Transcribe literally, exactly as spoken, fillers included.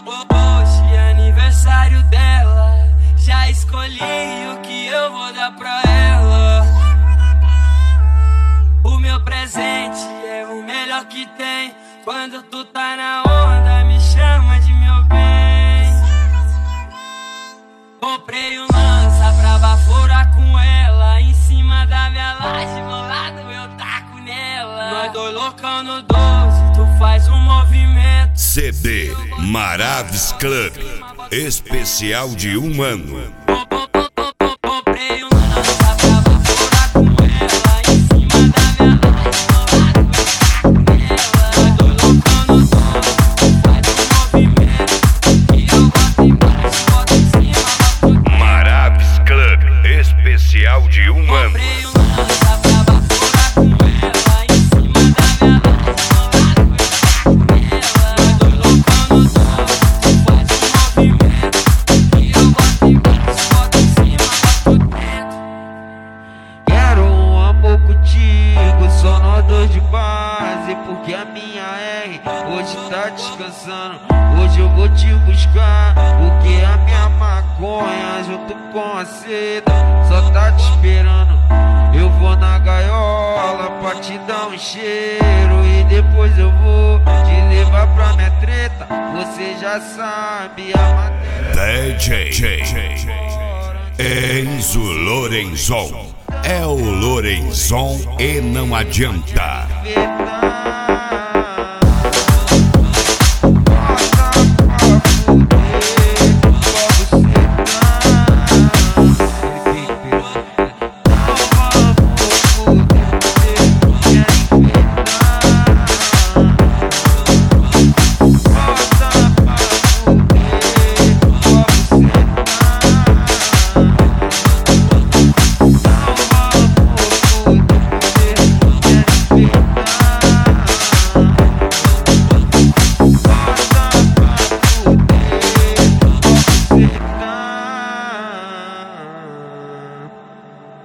Hoje é aniversário dela, já escolhi o que eu vou dar pra ela. O meu presente é o melhor que tem. Quando tu tá na onda, me chama de meu bem. Comprei um lança pra baforar com ela. Em cima da minha laje, bolado eu taco nela. Nós dois loucão no doze, tu faz um movimento. C D Maravis Club, especial de um ano. Comprei um lança pra baforar com ela. Em cima da minha laje, bolado eu taco nela. Nós dois loucão no doze, tu faz um movimento. E eu boto embaixo, boto em cima, boto dentro. Maravis Club, especial de um ano. Comprei um lança pra baforar com ela. Em cima da minha laje, bolado eu taco nela. Nós dois loucão no doze, tu faz um movimento. E eu boto embaixo, boto em cima, boto dentro. Quero um amor contigo, só nós dois de base. Porque a minha R hoje tá descansando. Hoje eu vou te buscar, porque a minha maconha junto com a seda só tá te esperando. Eu vou na gaiola pra te dar um cheiro, e depois eu vou te levar pra minha treta. Você já sabe a matéria. D J Enzo Lorenzon. É o Lorenzon e não adianta. Verdade.